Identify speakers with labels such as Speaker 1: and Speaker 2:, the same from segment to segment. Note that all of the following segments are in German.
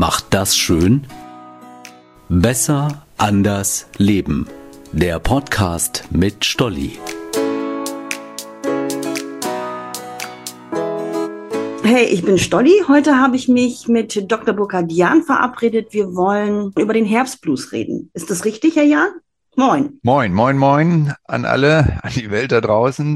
Speaker 1: macht das schön? Besser, anders, leben. Der Podcast mit Stolli.
Speaker 2: Hey, ich bin Stolli. Heute habe ich mich mit Dr. Burkhard Jahn verabredet. Wir wollen über den Herbstblues reden. Ist das richtig, Herr Jahn? Moin.
Speaker 3: Moin, moin, moin an alle, an die Welt da draußen.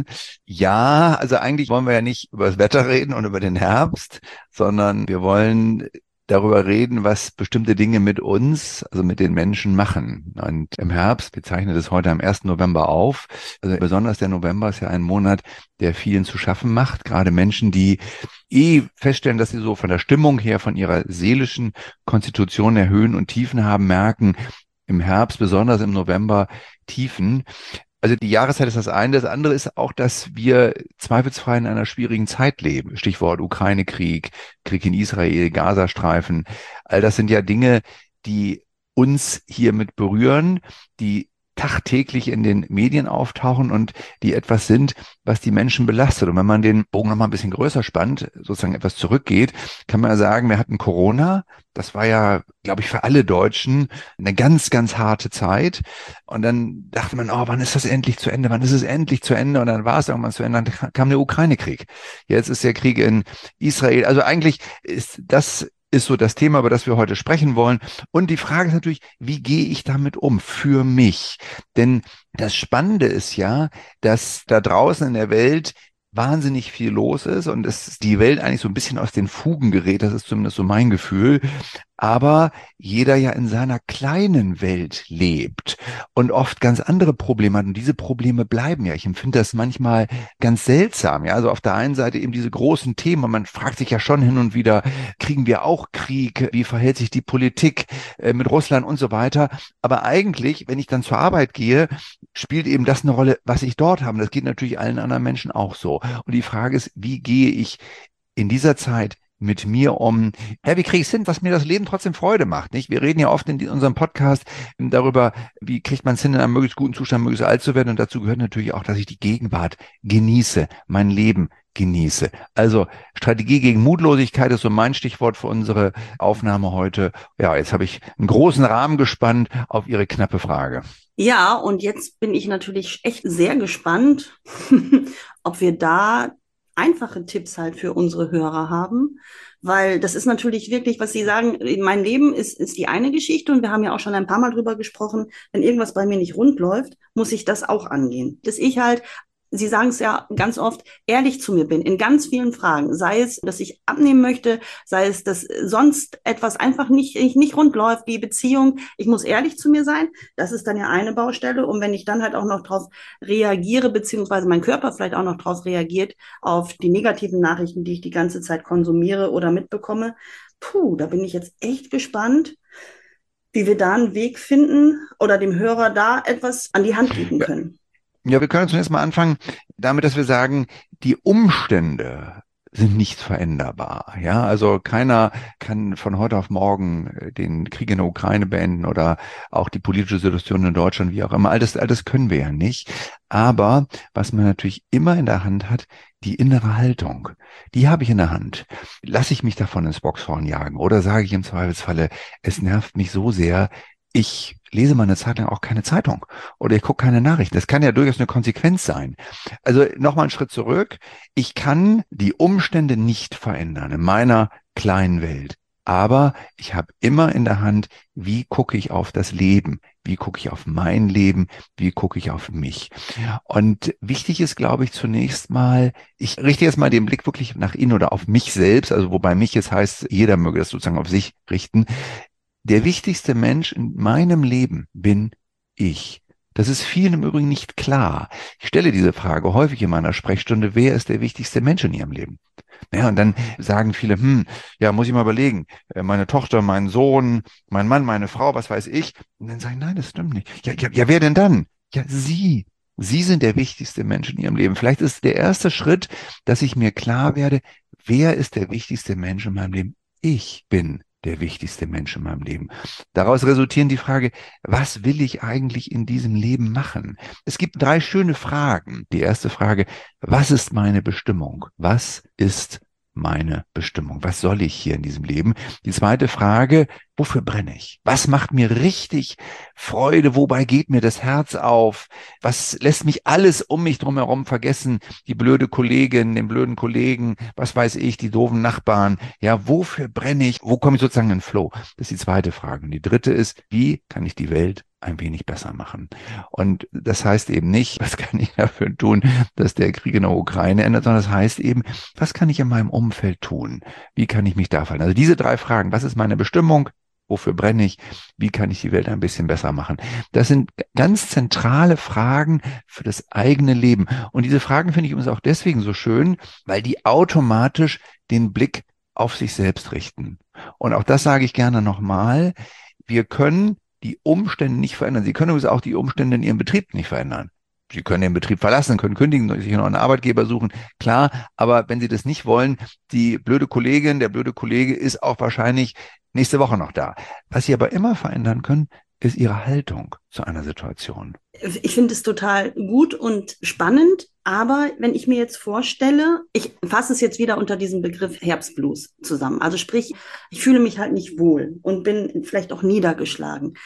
Speaker 3: Ja, also eigentlich wollen wir ja nicht über das Wetter reden und über den Herbst, sondern wir wollen darüber reden, was bestimmte Dinge mit uns, also mit den Menschen machen. Und im Herbst, wir zeichnen das heute am 1. November auf, also besonders der November ist ja ein Monat, der vielen zu schaffen macht, gerade Menschen, die feststellen, dass sie so von der Stimmung her, von ihrer seelischen Konstitution her Höhen und Tiefen haben, merken, im Herbst, besonders im November, Tiefen. Also die Jahreszeit ist das eine. Das andere ist auch, dass wir zweifelsfrei in einer schwierigen Zeit leben. Stichwort Ukraine-Krieg, Krieg in Israel, Gazastreifen. All das sind ja Dinge, die uns hier mit berühren, die tagtäglich in den Medien auftauchen und die etwas sind, was die Menschen belastet. Und wenn man den Bogen noch mal ein bisschen größer spannt, sozusagen etwas zurückgeht, kann man ja sagen, wir hatten Corona. Das war ja, glaube ich, für alle Deutschen eine ganz, ganz harte Zeit. Und dann dachte man, oh, wann ist das endlich zu Ende? Wann ist es endlich zu Ende? Und dann war es irgendwann zu Ende. Dann kam der Ukraine-Krieg. Jetzt ist der Krieg in Israel. Also eigentlich ist so das Thema, über das wir heute sprechen wollen. Und die Frage ist natürlich, wie gehe ich damit um für mich? Denn das Spannende ist ja, dass da draußen in der Welt wahnsinnig viel los ist und es die Welt eigentlich so ein bisschen aus den Fugen gerät. Das ist zumindest so mein Gefühl. Aber jeder ja in seiner kleinen Welt lebt und oft ganz andere Probleme hat. Und diese Probleme bleiben ja. Ich empfinde das manchmal ganz seltsam. Ja, also auf der einen Seite eben diese großen Themen. Man fragt sich ja schon hin und wieder, kriegen wir auch Krieg? Wie verhält sich die Politik mit Russland und so weiter? Aber eigentlich, wenn ich dann zur Arbeit gehe, spielt eben das eine Rolle, was ich dort habe. Das geht natürlich allen anderen Menschen auch so. Und die Frage ist, wie gehe ich in dieser Zeit mit mir um, wie kriege ich es hin, was mir das Leben trotzdem Freude macht, nicht? Wir reden ja oft in unserem Podcast darüber, wie kriegt man es hin, in einem möglichst guten Zustand möglichst alt zu werden, und dazu gehört natürlich auch, dass ich die Gegenwart genieße, mein Leben genieße. Also Strategie gegen Mutlosigkeit ist so mein Stichwort für unsere Aufnahme heute. Ja, jetzt habe ich einen großen Rahmen gespannt auf Ihre knappe Frage.
Speaker 2: Ja, und jetzt bin ich natürlich echt sehr gespannt, ob wir da einfache Tipps halt für unsere Hörer haben, weil das ist natürlich wirklich, was Sie sagen, mein Leben ist die eine Geschichte und wir haben ja auch schon ein paar Mal drüber gesprochen, wenn irgendwas bei mir nicht rund läuft, muss ich das auch angehen. Dass ich halt, Sie sagen es ja ganz oft, ehrlich zu mir bin in ganz vielen Fragen, sei es, dass ich abnehmen möchte, sei es, dass sonst etwas einfach nicht rund läuft, die Beziehung. Ich muss ehrlich zu mir sein. Das ist dann ja eine Baustelle. Und wenn ich dann halt auch noch drauf reagiere, beziehungsweise mein Körper vielleicht auch noch drauf reagiert, auf die negativen Nachrichten, die ich die ganze Zeit konsumiere oder mitbekomme, da bin ich jetzt echt gespannt, wie wir da einen Weg finden oder dem Hörer da etwas an die Hand geben können.
Speaker 3: Ja, wir können zunächst mal anfangen damit, dass wir sagen, die Umstände sind nicht veränderbar. Ja, also keiner kann von heute auf morgen den Krieg in der Ukraine beenden oder auch die politische Situation in Deutschland, wie auch immer. All das können wir ja nicht. Aber was man natürlich immer in der Hand hat, die innere Haltung, die habe ich in der Hand. Lasse ich mich davon ins Boxhorn jagen oder sage ich im Zweifelsfalle, es nervt mich so sehr, ich lese mal eine Zeit lang auch keine Zeitung oder ich gucke keine Nachrichten. Das kann ja durchaus eine Konsequenz sein. Also nochmal einen Schritt zurück. Ich kann die Umstände nicht verändern in meiner kleinen Welt. Aber ich habe immer in der Hand, wie gucke ich auf das Leben? Wie gucke ich auf mein Leben? Wie gucke ich auf mich? Und wichtig ist, glaube ich, zunächst mal, ich richte jetzt mal den Blick wirklich nach innen oder auf mich selbst, also wobei mich jetzt heißt, jeder möge das sozusagen auf sich richten. Der wichtigste Mensch in meinem Leben bin ich. Das ist vielen im Übrigen nicht klar. Ich stelle diese Frage häufig in meiner Sprechstunde, wer ist der wichtigste Mensch in ihrem Leben? Ja, und dann sagen viele, ja, muss ich mal überlegen, meine Tochter, mein Sohn, mein Mann, meine Frau, was weiß ich. Und dann sagen, nein, das stimmt nicht. Ja, wer denn dann? Ja, Sie. Sie sind der wichtigste Mensch in Ihrem Leben. Vielleicht ist der erste Schritt, dass ich mir klar werde, wer ist der wichtigste Mensch in meinem Leben? Ich bin der wichtigste Mensch in meinem Leben. Daraus resultieren die Frage, was will ich eigentlich in diesem Leben machen? Es gibt 3 schöne Fragen. Die erste Frage, was ist meine Bestimmung? Was ist meine Bestimmung? Was soll ich hier in diesem Leben? Die zweite Frage, wofür brenne ich? Was macht mir richtig Freude? Wobei geht mir das Herz auf? Was lässt mich alles um mich drumherum vergessen? Die blöde Kollegin, den blöden Kollegen, was weiß ich, die doofen Nachbarn. Ja, wofür brenne ich? Wo komme ich sozusagen in den Flow? Das ist die zweite Frage. Und die dritte ist, wie kann ich die Welt ein wenig besser machen? Und das heißt eben nicht, was kann ich dafür tun, dass der Krieg in der Ukraine endet, sondern das heißt eben, was kann ich in meinem Umfeld tun? Wie kann ich mich da verhalten? Also diese drei Fragen, was ist meine Bestimmung? Wofür brenne ich? Wie kann ich die Welt ein bisschen besser machen? Das sind ganz zentrale Fragen für das eigene Leben. Und diese Fragen finde ich übrigens auch deswegen so schön, weil die automatisch den Blick auf sich selbst richten. Und auch das sage ich gerne nochmal. Wir können die Umstände nicht verändern. Sie können übrigens auch die Umstände in Ihrem Betrieb nicht verändern. Sie können den Betrieb verlassen, können kündigen, sich noch einen Arbeitgeber suchen, klar, aber wenn Sie das nicht wollen, die blöde Kollegin, der blöde Kollege ist auch wahrscheinlich nächste Woche noch da. Was Sie aber immer verändern können, ist Ihre Haltung zu einer Situation.
Speaker 2: Ich finde es total gut und spannend, aber wenn ich mir jetzt vorstelle, ich fasse es jetzt wieder unter diesem Begriff Herbstblues zusammen. Also sprich, ich fühle mich halt nicht wohl und bin vielleicht auch niedergeschlagen.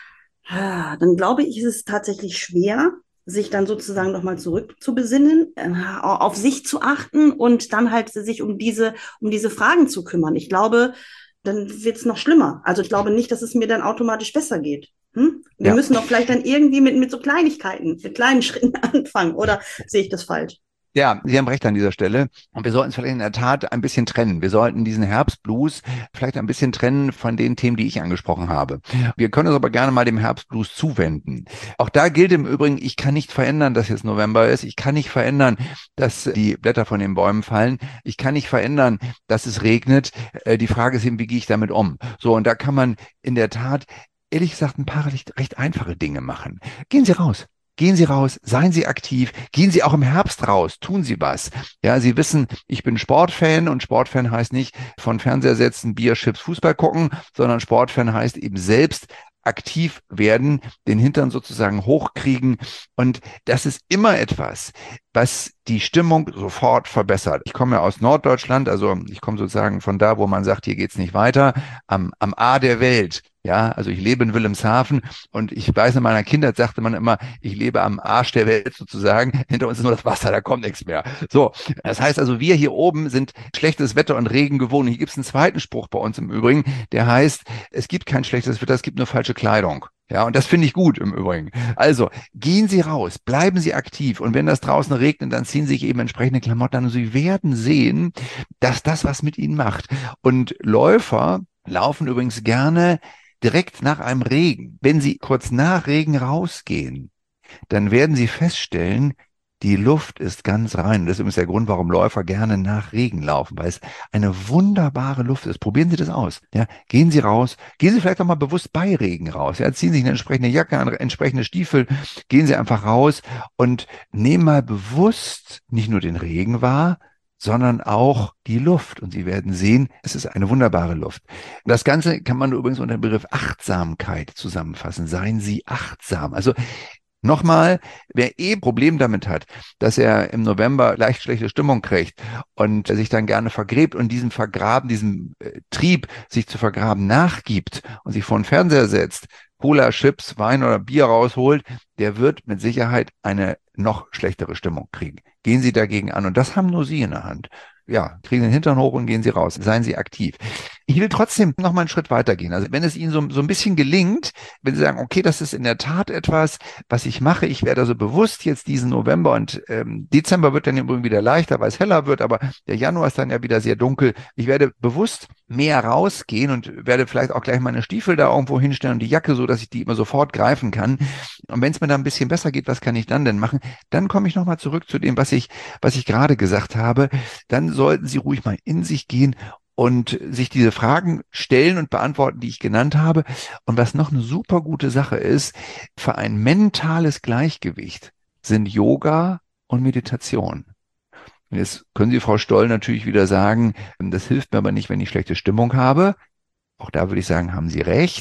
Speaker 2: Dann glaube ich, ist es tatsächlich schwer, sich dann sozusagen nochmal zurück zu besinnen, auf sich zu achten und dann halt sich um diese Fragen zu kümmern. Ich glaube, dann wird es noch schlimmer. Also ich glaube nicht, dass es mir dann automatisch besser geht. Wir müssen doch vielleicht dann irgendwie mit so Kleinigkeiten, mit kleinen Schritten anfangen, oder sehe ich das falsch?
Speaker 3: Ja, Sie haben recht an dieser Stelle. Und wir sollten es vielleicht in der Tat ein bisschen trennen. Wir sollten diesen Herbstblues vielleicht ein bisschen trennen von den Themen, die ich angesprochen habe. Wir können uns aber gerne mal dem Herbstblues zuwenden. Auch da gilt im Übrigen, ich kann nicht verändern, dass jetzt November ist. Ich kann nicht verändern, dass die Blätter von den Bäumen fallen. Ich kann nicht verändern, dass es regnet. Die Frage ist eben, wie gehe ich damit um? So, und da kann man in der Tat, ehrlich gesagt, ein paar recht einfache Dinge machen. Gehen Sie raus. Gehen Sie raus, seien Sie aktiv, gehen Sie auch im Herbst raus, tun Sie was. Ja, Sie wissen, ich bin Sportfan und Sportfan heißt nicht von Fernseher setzen, Bier, Chips, Fußball gucken, sondern Sportfan heißt eben selbst aktiv werden, den Hintern sozusagen hochkriegen. Und das ist immer etwas, was die Stimmung sofort verbessert. Ich komme ja aus Norddeutschland, also ich komme sozusagen von da, wo man sagt, hier geht's nicht weiter, am A der Welt. Ja, also ich lebe in Wilhelmshaven und ich weiß, in meiner Kindheit sagte man immer, ich lebe am Arsch der Welt sozusagen. Hinter uns ist nur das Wasser, da kommt nichts mehr. So, das heißt also, wir hier oben sind schlechtes Wetter und Regen gewohnt. Hier gibt es einen zweiten Spruch bei uns im Übrigen, der heißt, es gibt kein schlechtes Wetter, es gibt nur falsche Kleidung. Ja, und das finde ich gut im Übrigen. Also, gehen Sie raus, bleiben Sie aktiv. Und wenn das draußen regnet, dann ziehen Sie sich eben entsprechende Klamotten an. Und Sie werden sehen, dass das was mit Ihnen macht. Und Läufer laufen übrigens gerne direkt nach einem Regen. Wenn Sie kurz nach Regen rausgehen, dann werden Sie feststellen, die Luft ist ganz rein. Das ist übrigens der Grund, warum Läufer gerne nach Regen laufen, weil es eine wunderbare Luft ist. Probieren Sie das aus. Ja, gehen Sie raus. Gehen Sie vielleicht auch mal bewusst bei Regen raus. Ja, ziehen sich eine entsprechende Jacke an, entsprechende Stiefel. Gehen Sie einfach raus und nehmen mal bewusst nicht nur den Regen wahr, sondern auch die Luft. Und Sie werden sehen, es ist eine wunderbare Luft. Das Ganze kann man übrigens unter dem Begriff Achtsamkeit zusammenfassen. Seien Sie achtsam. Also nochmal, wer Problem damit hat, dass er im November leicht schlechte Stimmung kriegt und sich dann gerne vergräbt und diesem Vergraben, diesem Trieb, sich zu vergraben, nachgibt und sich vor den Fernseher setzt, Cola, Chips, Wein oder Bier rausholt, der wird mit Sicherheit eine noch schlechtere Stimmung kriegen. Gehen Sie dagegen an und das haben nur Sie in der Hand. Ja, kriegen den Hintern hoch und gehen Sie raus. Seien Sie aktiv. Ich will trotzdem noch mal einen Schritt weitergehen. Also wenn es Ihnen so ein bisschen gelingt, wenn Sie sagen, okay, das ist in der Tat etwas, was ich mache. Ich werde also bewusst jetzt diesen November und Dezember wird dann übrigens wieder leichter, weil es heller wird, aber der Januar ist dann ja wieder sehr dunkel. Ich werde bewusst mehr rausgehen und werde vielleicht auch gleich meine Stiefel da irgendwo hinstellen und die Jacke so, dass ich die immer sofort greifen kann. Und wenn es mir dann ein bisschen besser geht, was kann ich dann denn machen? Dann komme ich nochmal zurück zu dem, was ich gerade gesagt habe. Dann sollten Sie ruhig mal in sich gehen und sich diese Fragen stellen und beantworten, die ich genannt habe. Und was noch eine super gute Sache ist, für ein mentales Gleichgewicht sind Yoga und Meditation. Und jetzt können Sie, Frau Stoll, natürlich wieder sagen, das hilft mir aber nicht, wenn ich schlechte Stimmung habe. Auch da würde ich sagen, haben Sie recht.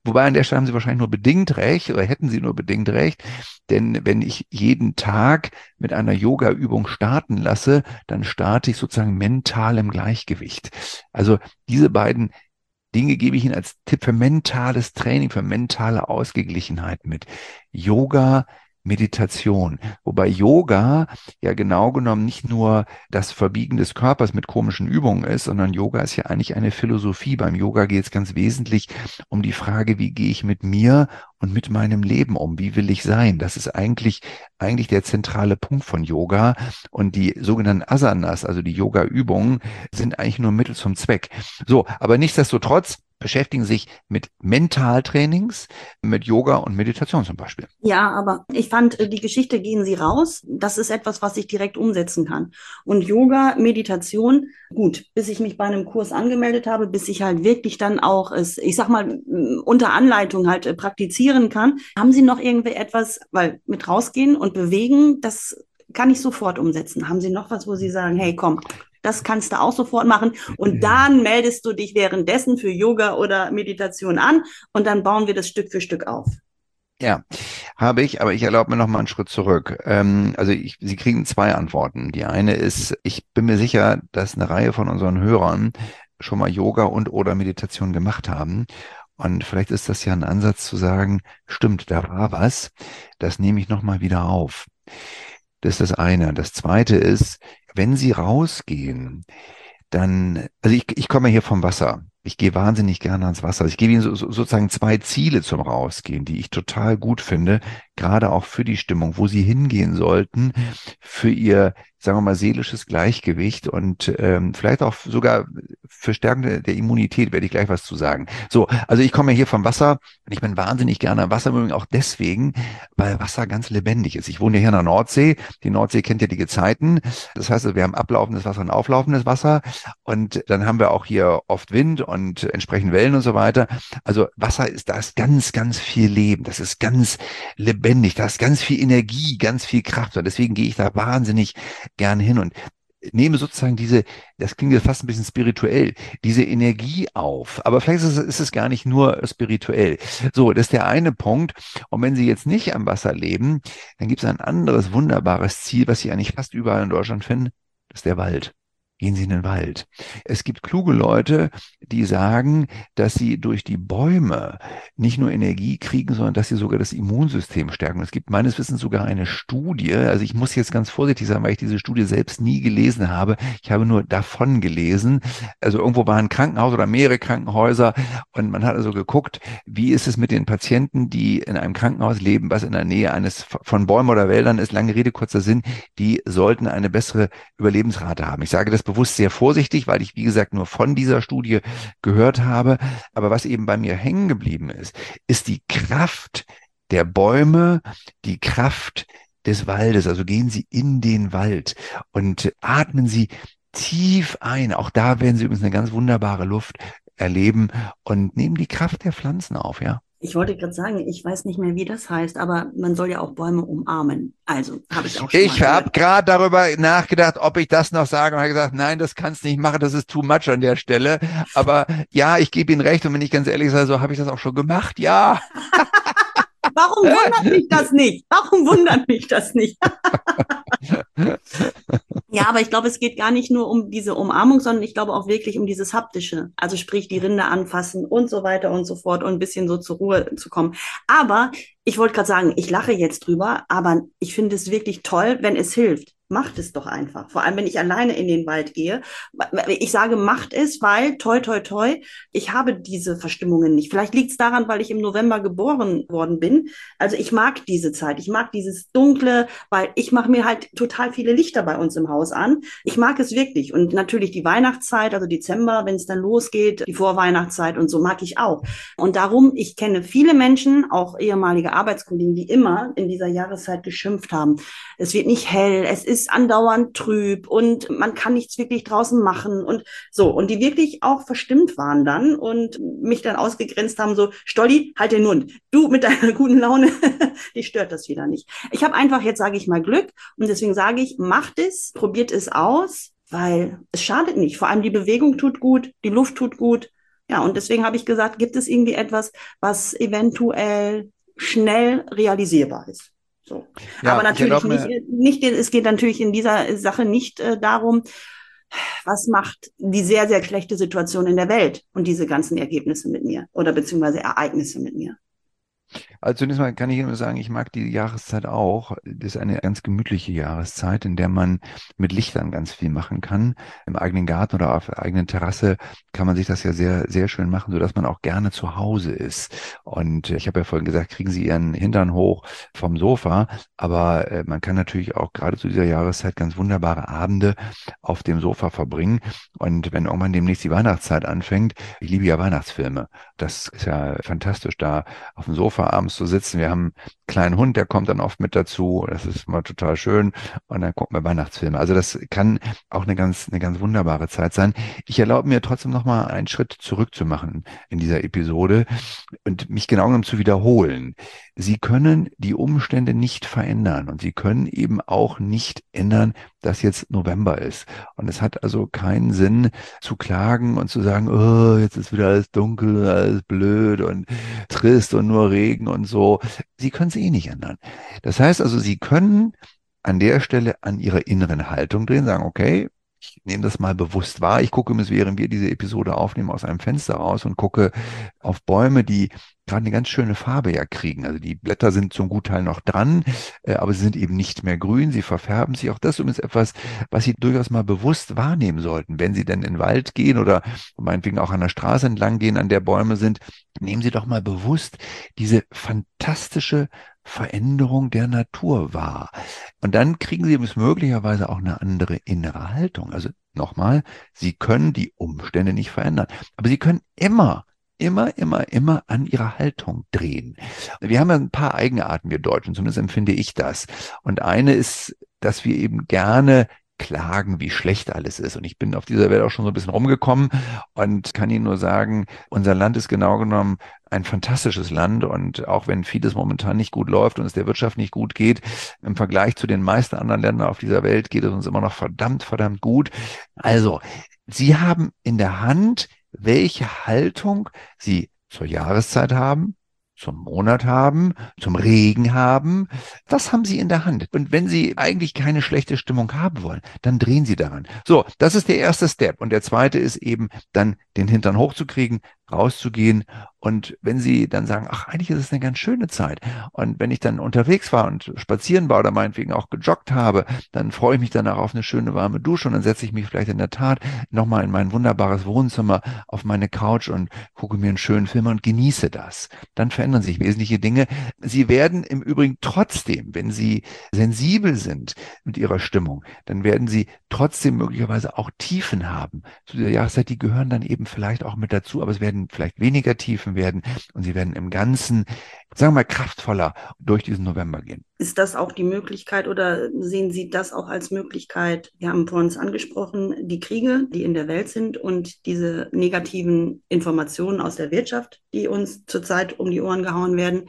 Speaker 3: Wobei an der Stelle haben Sie wahrscheinlich nur bedingt recht oder hätten Sie nur bedingt recht, denn wenn ich jeden Tag mit einer Yoga-Übung starten lasse, dann starte ich sozusagen mental im Gleichgewicht. Also diese beiden Dinge gebe ich Ihnen als Tipp für mentales Training, für mentale Ausgeglichenheit mit. Yoga, Meditation. Wobei Yoga ja genau genommen nicht nur das Verbiegen des Körpers mit komischen Übungen ist, sondern Yoga ist ja eigentlich eine Philosophie. Beim Yoga geht es ganz wesentlich um die Frage, wie gehe ich mit mir und mit meinem Leben um? Wie will ich sein? Das ist eigentlich der zentrale Punkt von Yoga. Und die sogenannten Asanas, also die Yoga-Übungen, sind eigentlich nur Mittel zum Zweck. So, aber nichtsdestotrotz beschäftigen sich mit Mentaltrainings, mit Yoga und Meditation zum Beispiel.
Speaker 2: Ja, aber ich fand, die Geschichte gehen Sie raus. Das ist etwas, was ich direkt umsetzen kann. Und Yoga, Meditation, gut, bis ich mich bei einem Kurs angemeldet habe, bis ich halt wirklich dann auch es, ich sag mal, unter Anleitung halt praktizieren kann. Haben Sie noch irgendwie etwas, weil mit rausgehen und bewegen, das kann ich sofort umsetzen. Haben Sie noch was, wo Sie sagen, hey, komm, das kannst du auch sofort machen und dann meldest du dich währenddessen für Yoga oder Meditation an und dann bauen wir das Stück für Stück auf.
Speaker 3: Ja, habe ich, aber ich erlaube mir noch mal einen Schritt zurück. Sie kriegen 2 Antworten. Die eine ist, ich bin mir sicher, dass eine Reihe von unseren Hörern schon mal Yoga und oder Meditation gemacht haben. Und vielleicht ist das ja ein Ansatz zu sagen, stimmt, da war was, das nehme ich noch mal wieder auf. Das ist das eine. Das zweite ist, wenn Sie rausgehen, dann, also ich komme hier vom Wasser. Ich gehe wahnsinnig gerne ans Wasser. Ich gebe Ihnen sozusagen 2 Ziele zum Rausgehen, die ich total gut finde, gerade auch für die Stimmung, wo Sie hingehen sollten, für Ihr, sagen wir mal, seelisches Gleichgewicht und vielleicht auch sogar für Stärken der Immunität, werde ich gleich was zu sagen. So, also ich komme hier vom Wasser und ich bin wahnsinnig gerne am Wasser, übrigens auch deswegen, weil Wasser ganz lebendig ist. Ich wohne hier in der Nordsee. Die Nordsee kennt ja die Gezeiten. Das heißt, wir haben ablaufendes Wasser und auflaufendes Wasser und dann haben wir auch hier oft Wind und entsprechend Wellen und so weiter. Also Wasser ist, da ist ganz, ganz viel Leben. Das ist ganz lebendig. Da ist ganz viel Energie, ganz viel Kraft. Und deswegen gehe ich da wahnsinnig gern hin und nehme sozusagen das klingt jetzt fast ein bisschen spirituell, diese Energie auf. Aber vielleicht ist es gar nicht nur spirituell. So, das ist der eine Punkt. Und wenn Sie jetzt nicht am Wasser leben, dann gibt es ein anderes wunderbares Ziel, was Sie eigentlich fast überall in Deutschland finden. Das ist der Wald. Gehen Sie in den Wald. Es gibt kluge Leute, die sagen, dass sie durch die Bäume nicht nur Energie kriegen, sondern dass sie sogar das Immunsystem stärken. Es gibt meines Wissens sogar eine Studie, also ich muss jetzt ganz vorsichtig sein, weil ich diese Studie selbst nie gelesen habe. Ich habe nur davon gelesen. Also irgendwo war ein Krankenhaus oder mehrere Krankenhäuser und man hat also geguckt, wie ist es mit den Patienten, die in einem Krankenhaus leben, was in der Nähe von Bäumen oder Wäldern ist. Lange Rede, kurzer Sinn, die sollten eine bessere Überlebensrate haben. Ich sage das bewusst sehr vorsichtig, weil ich, wie gesagt, nur von dieser Studie gehört habe. Aber was eben bei mir hängen geblieben ist die Kraft der Bäume, die Kraft des Waldes. Also gehen Sie in den Wald und atmen Sie tief ein. Auch da werden Sie übrigens eine ganz wunderbare Luft erleben und nehmen die Kraft der Pflanzen auf, ja.
Speaker 2: Ich wollte gerade sagen, ich weiß nicht mehr, wie das heißt, aber man soll ja auch Bäume umarmen. Also habe ich auch schon mal
Speaker 3: Ich habe gerade darüber nachgedacht, ob ich das noch sage und habe gesagt, nein, das kannst du nicht machen, das ist too much an der Stelle. Aber ja, ich gebe Ihnen recht und wenn ich ganz ehrlich sage, so habe ich das auch schon gemacht, ja.
Speaker 2: Warum wundert mich das nicht? Warum wundert mich das nicht? Ja, aber ich glaube, es geht gar nicht nur um diese Umarmung, sondern ich glaube auch wirklich um dieses Haptische. Also sprich, die Rinde anfassen und so weiter und so fort und ein bisschen so zur Ruhe zu kommen. Aber ich wollte gerade sagen, ich lache jetzt drüber, aber ich finde es wirklich toll, wenn es hilft. Macht es doch einfach. Vor allem, wenn ich alleine in den Wald gehe. Ich sage, macht es, weil, toi, toi, toi, ich habe diese Verstimmungen nicht. Vielleicht liegt es daran, weil ich im November geboren worden bin. Also ich mag diese Zeit. Ich mag dieses Dunkle, weil ich mache mir halt total viele Lichter bei uns im Haus an. Ich mag es wirklich. Und natürlich die Weihnachtszeit, also Dezember, wenn es dann losgeht, die Vorweihnachtszeit und so mag ich auch. Und darum, ich kenne viele Menschen, auch ehemalige Arbeitskollegen, die immer in dieser Jahreszeit geschimpft haben. Es wird nicht hell, es ist andauernd trüb und man kann nichts wirklich draußen machen und so. Und die wirklich auch verstimmt waren dann und mich dann ausgegrenzt haben, so, Stolli, halt den Mund. Du mit deiner guten Laune, dich stört das wieder nicht. Ich habe einfach, jetzt sage ich mal, Glück und deswegen sage ich, macht es, probiert es aus, weil es schadet nicht. Vor allem die Bewegung tut gut, die Luft tut gut. Ja, und deswegen habe ich gesagt, gibt es irgendwie etwas, was eventuell schnell realisierbar ist? So. Aber
Speaker 3: Ja, ich
Speaker 2: natürlich
Speaker 3: erlaube mir,
Speaker 2: nicht, es geht natürlich in dieser Sache nicht darum, was macht die sehr, sehr schlechte Situation in der Welt und diese ganzen Ergebnisse mit mir oder beziehungsweise Ereignisse mit mir.
Speaker 3: also zunächst mal kann ich Ihnen nur sagen, ich mag die Jahreszeit auch. Das ist eine ganz gemütliche Jahreszeit, in der man mit Lichtern ganz viel machen kann. Im eigenen Garten oder auf der eigenen Terrasse kann man sich das ja sehr, sehr schön machen, sodass man auch gerne zu Hause ist. Und ich habe ja vorhin gesagt, kriegen Sie Ihren Hintern hoch vom Sofa, aber man kann natürlich auch gerade zu dieser Jahreszeit ganz wunderbare Abende auf dem Sofa verbringen. Und wenn irgendwann demnächst die Weihnachtszeit anfängt, ich liebe ja Weihnachtsfilme. Das ist ja fantastisch, da auf dem Sofa abends zu sitzen. Wir haben einen kleinen Hund, der kommt dann oft mit dazu. Das ist immer total schön. Und dann gucken wir Weihnachtsfilme. Also das kann auch eine ganz wunderbare Zeit sein. Ich erlaube mir trotzdem noch mal einen Schritt zurück zu machen in dieser Episode und mich genau genommen zu wiederholen. Sie können die Umstände nicht verändern und Sie können eben auch nicht ändern, dass jetzt November ist. Und es hat also keinen Sinn zu klagen und zu sagen, oh, jetzt ist wieder alles dunkel, alles blöd und trist und nur Regen und so. Sie können es eh nicht ändern. Das heißt also, Sie können an der Stelle an Ihrer inneren Haltung drehen, sagen, okay, ich nehme das mal bewusst wahr. Ich gucke, während wir diese Episode aufnehmen, aus einem Fenster raus und gucke auf Bäume, die gerade eine ganz schöne Farbe ja kriegen. Also die Blätter sind zum Gutteil noch dran, aber sie sind eben nicht mehr grün, sie verfärben sich. Auch das ist etwas, was Sie durchaus mal bewusst wahrnehmen sollten. Wenn Sie denn in den Wald gehen oder meinetwegen auch an der Straße entlang gehen, an der Bäume sind, nehmen Sie doch mal bewusst diese fantastische Veränderung der Natur wahr. Und dann kriegen Sie möglicherweise auch eine andere innere Haltung. Also nochmal, Sie können die Umstände nicht verändern, aber Sie können immer an ihrer Haltung drehen. Wir haben ja ein paar Eigenarten, wir Deutschen, zumindest empfinde ich das. Und eine ist, dass wir eben gerne klagen, wie schlecht alles ist. Und ich bin auf dieser Welt auch schon so ein bisschen rumgekommen und kann Ihnen nur sagen, unser Land ist genau genommen ein fantastisches Land. Und auch wenn vieles momentan nicht gut läuft und es der Wirtschaft nicht gut geht, im Vergleich zu den meisten anderen Ländern auf dieser Welt geht es uns immer noch verdammt, verdammt gut. Also, Sie haben in der Hand, welche Haltung Sie zur Jahreszeit haben, zum Monat haben, zum Regen haben. Das haben Sie in der Hand. Und wenn Sie eigentlich keine schlechte Stimmung haben wollen, dann drehen Sie daran. So, das ist der erste Step. Und der zweite ist eben dann den Hintern hochzukriegen, rauszugehen. Und wenn Sie dann sagen, ach, eigentlich ist es eine ganz schöne Zeit. Und wenn ich dann unterwegs war und spazieren war oder meinetwegen auch gejoggt habe, dann freue ich mich danach auf eine schöne warme Dusche und dann setze ich mich vielleicht in der Tat nochmal in mein wunderbares Wohnzimmer auf meine Couch und gucke mir einen schönen Film und genieße das. Dann verändern sich wesentliche Dinge. Sie werden im Übrigen trotzdem, wenn Sie sensibel sind mit Ihrer Stimmung, dann werden Sie trotzdem möglicherweise auch Tiefen haben. Zu dieser Jahreszeit, die gehören dann eben vielleicht auch mit dazu, aber es werden vielleicht weniger Tiefen werden und Sie werden im Ganzen, sagen wir mal, kraftvoller durch diesen November gehen.
Speaker 2: Ist das auch die Möglichkeit oder sehen Sie das auch als Möglichkeit? Wir haben vorhin angesprochen, die Kriege, die in der Welt sind und diese negativen Informationen aus der Wirtschaft, die uns zurzeit um die Ohren gehauen werden,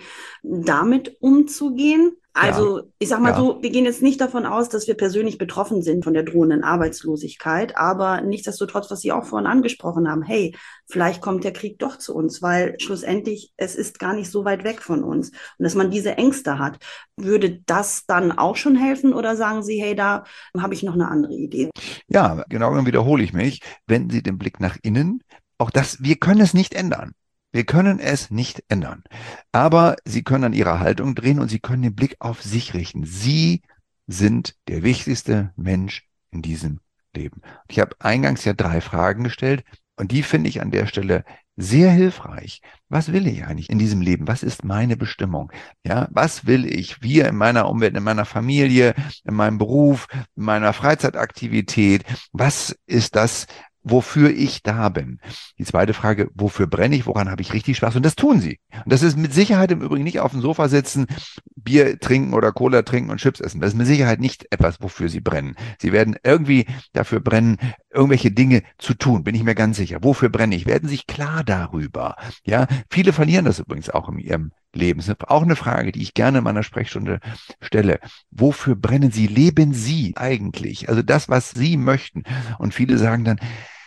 Speaker 2: damit umzugehen? Also, ich sag mal so, wir gehen jetzt nicht davon aus, dass wir persönlich betroffen sind von der drohenden Arbeitslosigkeit, aber nichtsdestotrotz, was Sie auch vorhin angesprochen haben, hey, vielleicht kommt der Krieg doch zu uns, weil schlussendlich es ist gar nicht so weit weg von uns. Und dass man diese Ängste hat, würde das dann auch schon helfen oder sagen Sie, hey, da habe ich noch eine andere Idee?
Speaker 3: Ja, genau, dann wiederhole ich mich. Wenden Sie den Blick nach innen. Auch das, wir können es nicht ändern. Wir können es nicht ändern. Aber Sie können an Ihrer Haltung drehen und Sie können den Blick auf sich richten. Sie sind der wichtigste Mensch in diesem Leben. Ich habe eingangs ja 3 Fragen gestellt und die finde ich an der Stelle sehr hilfreich. Was will ich eigentlich in diesem Leben? Was ist meine Bestimmung? Ja, was will ich? Wir in meiner Umwelt, in meiner Familie, in meinem Beruf, in meiner Freizeitaktivität? Was ist das, wofür ich da bin? Die zweite Frage, wofür brenne ich? Woran habe ich richtig Spaß? Und das tun Sie. Und das ist mit Sicherheit im Übrigen nicht auf dem Sofa sitzen, Bier trinken oder Cola trinken und Chips essen. Das ist mit Sicherheit nicht etwas, wofür Sie brennen. Sie werden irgendwie dafür brennen, irgendwelche Dinge zu tun, bin ich mir ganz sicher. Wofür brenne ich? Werden sich klar darüber. Ja, viele verlieren das übrigens auch in ihrem Leben. Das ist auch eine Frage, die ich gerne in meiner Sprechstunde stelle. Wofür brennen Sie? Leben Sie eigentlich? Also das, was Sie möchten. Und viele sagen dann,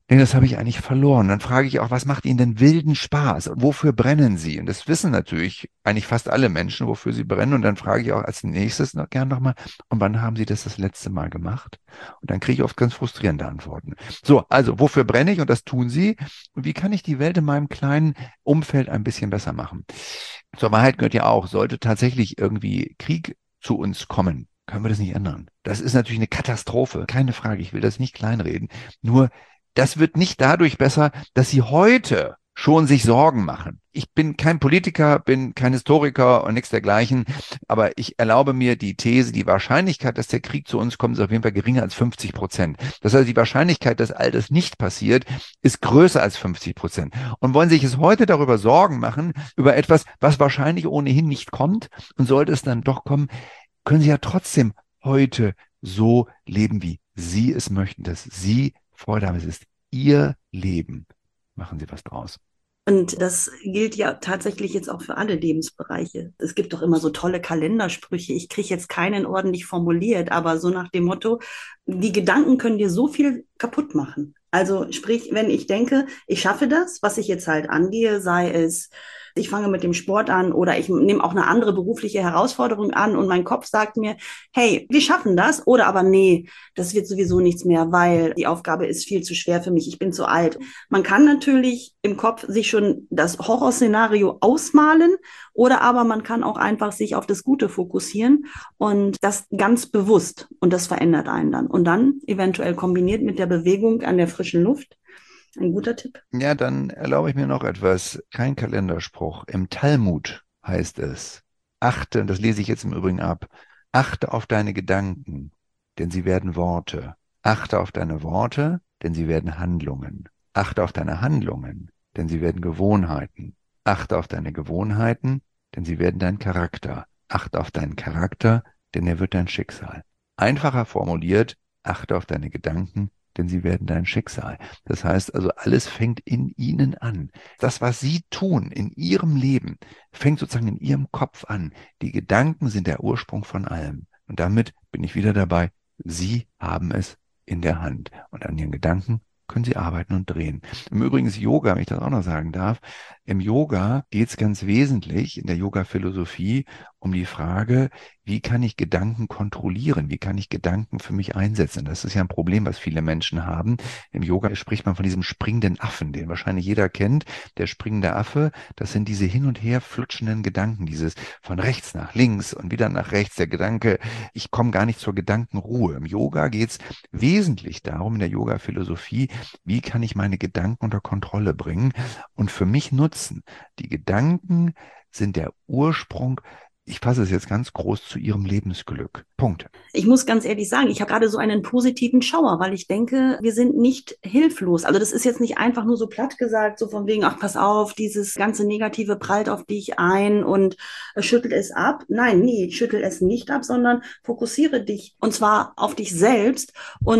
Speaker 3: denke, das habe ich eigentlich verloren. Dann frage ich auch, was macht Ihnen denn wilden Spaß? Und wofür brennen Sie? Und das wissen natürlich eigentlich fast alle Menschen, wofür sie brennen. Und dann frage ich auch als nächstes noch gern nochmal, und wann haben Sie das letzte Mal gemacht? Und dann kriege ich oft ganz frustrierende Antworten. So, also, wofür brenne ich? Und das tun Sie. Und wie kann ich die Welt in meinem kleinen Umfeld ein bisschen besser machen? Zur Wahrheit gehört ja auch, sollte tatsächlich irgendwie Krieg zu uns kommen, können wir das nicht ändern. Das ist natürlich eine Katastrophe, keine Frage. Ich will das nicht kleinreden. Nur, das wird nicht dadurch besser, dass Sie heute schon sich Sorgen machen. Ich bin kein Politiker, bin kein Historiker und nichts dergleichen, aber ich erlaube mir die These, die Wahrscheinlichkeit, dass der Krieg zu uns kommt, ist auf jeden Fall geringer als 50%. Das heißt, die Wahrscheinlichkeit, dass all das nicht passiert, ist größer als 50%. Und wollen sich es heute darüber Sorgen machen, über etwas, was wahrscheinlich ohnehin nicht kommt, und sollte es dann doch kommen, können Sie ja trotzdem heute so leben, wie Sie es möchten, dass Sie Freude haben. Es ist Ihr Leben. Machen Sie was draus.
Speaker 2: Und das gilt ja tatsächlich jetzt auch für alle Lebensbereiche. Es gibt doch immer so tolle Kalendersprüche. Ich kriege jetzt keinen ordentlich formuliert, aber so nach dem Motto, die Gedanken können dir so viel kaputt machen. Also sprich, wenn ich denke, ich schaffe das, was ich jetzt halt angehe, sei es, ich fange mit dem Sport an oder ich nehme auch eine andere berufliche Herausforderung an und mein Kopf sagt mir, hey, wir schaffen das, oder aber nee, das wird sowieso nichts mehr, weil die Aufgabe ist viel zu schwer für mich, ich bin zu alt. Man kann natürlich im Kopf sich schon das Horrorszenario ausmalen, oder aber man kann auch einfach sich auf das Gute fokussieren und das ganz bewusst, und das verändert einen dann. Und dann eventuell kombiniert mit der Bewegung an der frischen Luft. Ein guter Tipp.
Speaker 3: Ja, dann erlaube ich mir noch etwas. Kein Kalenderspruch. Im Talmud heißt es, achte, und das lese ich jetzt im Übrigen ab, achte auf deine Gedanken, denn sie werden Worte. Achte auf deine Worte, denn sie werden Handlungen. Achte auf deine Handlungen, denn sie werden Gewohnheiten. Achte auf deine Gewohnheiten, denn sie werden dein Charakter. Achte auf deinen Charakter, denn er wird dein Schicksal. Einfacher formuliert, achte auf deine Gedanken, denn sie werden dein Schicksal. Das heißt also, alles fängt in ihnen an. Das, was sie tun in ihrem Leben, fängt sozusagen in ihrem Kopf an. Die Gedanken sind der Ursprung von allem. Und damit bin ich wieder dabei. Sie haben es in der Hand. Und an ihren Gedanken können Sie arbeiten und drehen. Im Übrigen ist Yoga, wenn ich das auch noch sagen darf, im Yoga geht es ganz wesentlich in der Yoga-Philosophie um die Frage, wie kann ich Gedanken kontrollieren? Wie kann ich Gedanken für mich einsetzen? Das ist ja ein Problem, was viele Menschen haben. Im Yoga spricht man von diesem springenden Affen, den wahrscheinlich jeder kennt. Der springende Affe, das sind diese hin und her flutschenden Gedanken, dieses von rechts nach links und wieder nach rechts. Der Gedanke, ich komme gar nicht zur Gedankenruhe. Im Yoga geht es wesentlich darum, in der Yoga-Philosophie, wie kann ich meine Gedanken unter Kontrolle bringen und für mich nutzen. Die Gedanken sind der Ursprung, ich fasse es jetzt ganz groß, zu ihrem Lebensglück. Punkt.
Speaker 2: Ich muss ganz ehrlich sagen, ich habe gerade so einen positiven Schauer, weil ich denke, wir sind nicht hilflos. Also das ist jetzt nicht einfach nur so platt gesagt, so von wegen, ach, pass auf, dieses ganze Negative prallt auf dich ein und schüttel es ab. Nein, nee, schüttel es nicht ab, sondern fokussiere dich, und zwar auf dich selbst,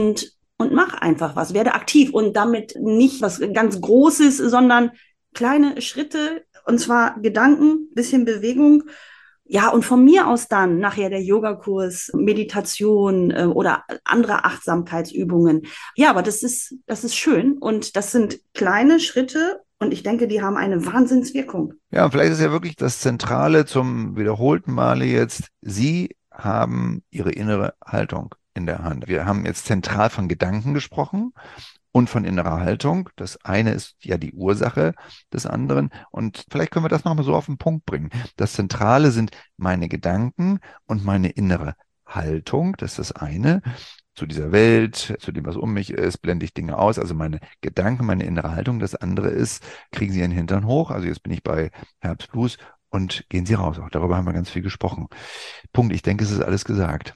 Speaker 2: und mach einfach was, werde aktiv, und damit nicht was ganz Großes, sondern kleine Schritte, und zwar Gedanken, bisschen Bewegung. Ja, und von mir aus dann nachher der Yogakurs, Meditation oder andere Achtsamkeitsübungen. Ja, aber das ist schön, und das sind kleine Schritte, und ich denke, die haben eine Wahnsinnswirkung.
Speaker 3: Ja, und vielleicht ist ja wirklich das Zentrale zum wiederholten Male jetzt, Sie haben Ihre innere Haltung in der Hand. Wir haben jetzt zentral von Gedanken gesprochen und von innerer Haltung. Das eine ist ja die Ursache des anderen. Und vielleicht können wir das nochmal so auf den Punkt bringen. Das Zentrale sind meine Gedanken und meine innere Haltung. Das ist das eine. Zu dieser Welt, zu dem, was um mich ist, blende ich Dinge aus. Also meine Gedanken, meine innere Haltung. Das andere ist, kriegen Sie Ihren Hintern hoch. Also jetzt bin ich bei Herbstblues, und gehen Sie raus. Auch darüber haben wir ganz viel gesprochen. Punkt. Ich denke, es ist alles gesagt.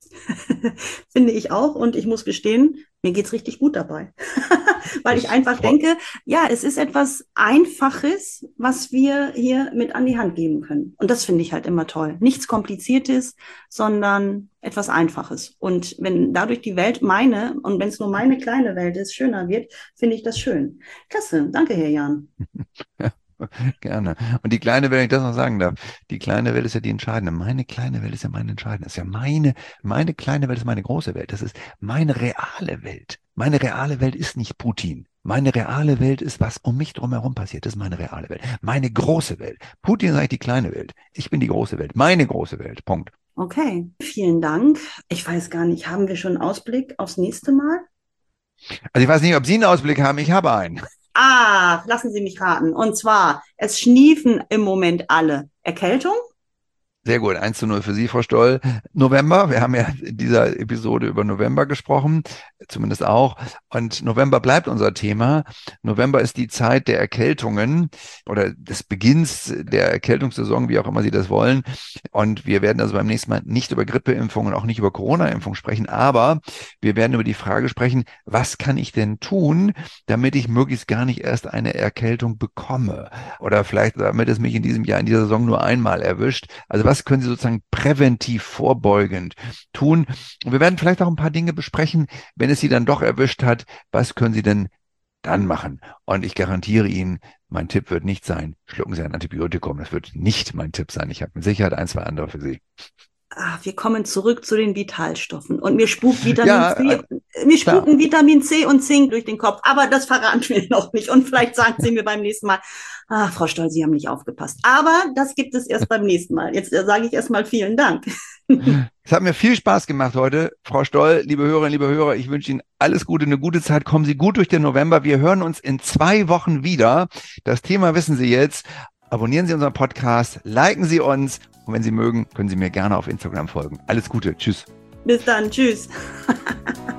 Speaker 2: Finde ich auch, und ich muss gestehen, mir geht's richtig gut dabei. Weil ich einfach denke, ja, es ist etwas Einfaches, was wir hier mit an die Hand geben können. Und das finde ich halt immer toll. Nichts Kompliziertes, sondern etwas Einfaches. Und wenn dadurch die Welt und wenn es nur meine kleine Welt ist, schöner wird, finde ich das schön. Klasse, danke, Herr Jan.
Speaker 3: Gerne. Und die kleine Welt, wenn ich das noch sagen darf, die kleine Welt ist ja die entscheidende. Meine kleine Welt ist ja meine entscheidende. Das ist ja meine kleine Welt ist meine große Welt. Das ist meine reale Welt. Meine reale Welt ist nicht Putin. Meine reale Welt ist, was um mich drumherum passiert. Das ist meine reale Welt. Meine große Welt. Putin ist eigentlich die kleine Welt. Ich bin die große Welt. Meine große Welt. Punkt.
Speaker 2: Okay, vielen Dank. Ich weiß gar nicht, haben wir schon einen Ausblick aufs nächste Mal?
Speaker 3: Also ich weiß nicht, ob Sie einen Ausblick haben. Ich habe einen.
Speaker 2: Ah, lassen Sie mich raten. Und zwar, es schniefen im Moment alle. Erkältung?
Speaker 3: Sehr gut, 1:0 für Sie, Frau Stoll. November, wir haben ja in dieser Episode über November gesprochen, zumindest auch. Und November bleibt unser Thema. November ist die Zeit der Erkältungen oder des Beginns der Erkältungssaison, wie auch immer Sie das wollen. Und wir werden also beim nächsten Mal nicht über Grippeimpfungen, auch nicht über Corona-Impfung sprechen, aber wir werden über die Frage sprechen, was kann ich denn tun, damit ich möglichst gar nicht erst eine Erkältung bekomme? Oder vielleicht, damit es mich in diesem Jahr, in dieser Saison nur einmal erwischt. Also was können Sie sozusagen präventiv vorbeugend tun? Und wir werden vielleicht auch ein paar Dinge besprechen, wenn es Sie dann doch erwischt hat, was können Sie denn dann machen? Und ich garantiere Ihnen, mein Tipp wird nicht sein, schlucken Sie ein Antibiotikum. Das wird nicht mein Tipp sein. Ich habe mit Sicherheit 1, 2 andere für Sie.
Speaker 2: Wir kommen zurück zu den Vitalstoffen. Und mir spukt Vitamin
Speaker 3: Ja,
Speaker 2: C. Mir spuken Vitamin C und Zink durch den Kopf. Aber das verraten wir noch nicht. Und vielleicht sagen Sie mir beim nächsten Mal, Frau Stoll, Sie haben nicht aufgepasst. Aber das gibt es erst beim nächsten Mal. Jetzt sage ich erstmal vielen Dank.
Speaker 3: Es hat mir viel Spaß gemacht heute. Frau Stoll, liebe Hörerinnen, liebe Hörer, ich wünsche Ihnen alles Gute, eine gute Zeit. Kommen Sie gut durch den November. Wir hören uns in 2 Wochen wieder. Das Thema wissen Sie jetzt. Abonnieren Sie unseren Podcast, liken Sie uns und wenn Sie mögen, können Sie mir gerne auf Instagram folgen. Alles Gute. Tschüss.
Speaker 2: Bis dann. Tschüss.